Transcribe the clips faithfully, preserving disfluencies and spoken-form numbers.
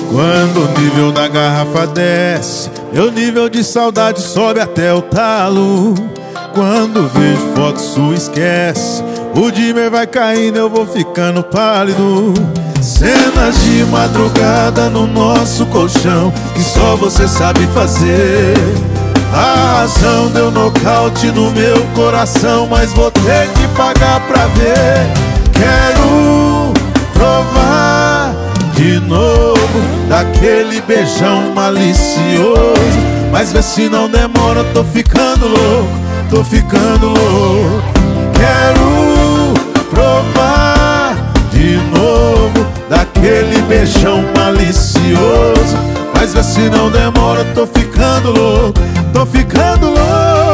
Quando o nível da garrafa desce, meu nível de saudade sobe até o talo. Quando vejo foto sua esquece, o dimmer vai caindo, eu vou ficando pálido. Cenas de madrugada no nosso colchão, que só você sabe fazer. A razão deu nocaute no meu coração, mas vou ter que pagar pra ver. Quero provar de novo daquele beijão malicioso, mas vê se não demora, tô ficando louco, tô ficando louco. Quero provar de novo daquele beijão malicioso, mas vê se não demora, tô ficando louco, tô ficando louco.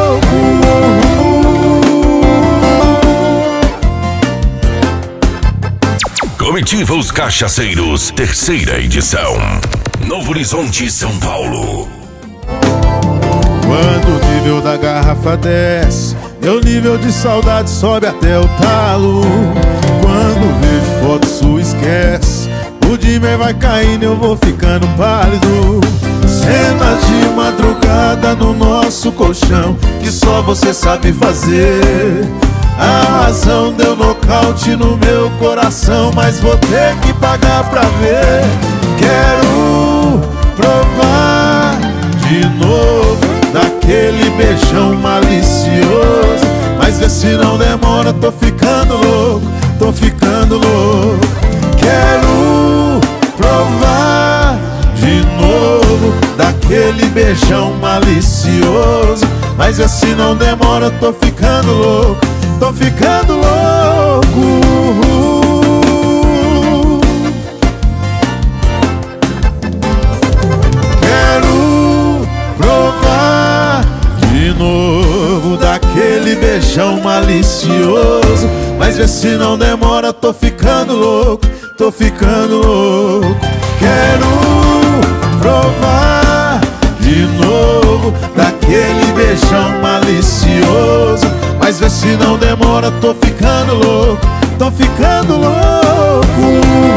Comitiva Os Cachaceiros, terceira edição, Novo Horizonte, São Paulo. Quando o nível da garrafa desce, meu nível de saudade sobe até o talo. Quando vejo foto sua esquece, o dimmer vai caindo, eu vou ficando pálido. Cenas de madrugada no nosso colchão, que só você sabe fazer. A razão deu nocaute no meu coração, mas vou ter que pagar pra ver. Quero provar de novo daquele beijão malicioso, mas vê se não demora, tô ficando louco, tô ficando louco. Quero provar de novo daquele beijão malicioso, mas vê se não demora, tô ficando louco, tô ficando louco. Quero provar de novo daquele beijão malicioso, mas vê se não demora, tô ficando louco, tô ficando louco. Quero provar de novo daquele beijão malicioso, mas vê se não demora, tô ficando louco, tô ficando louco.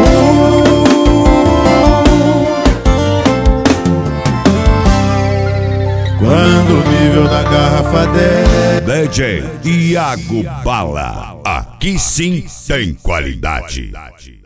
Quando o nível da garrafa desce, D J Iago Bala, aqui sim tem qualidade.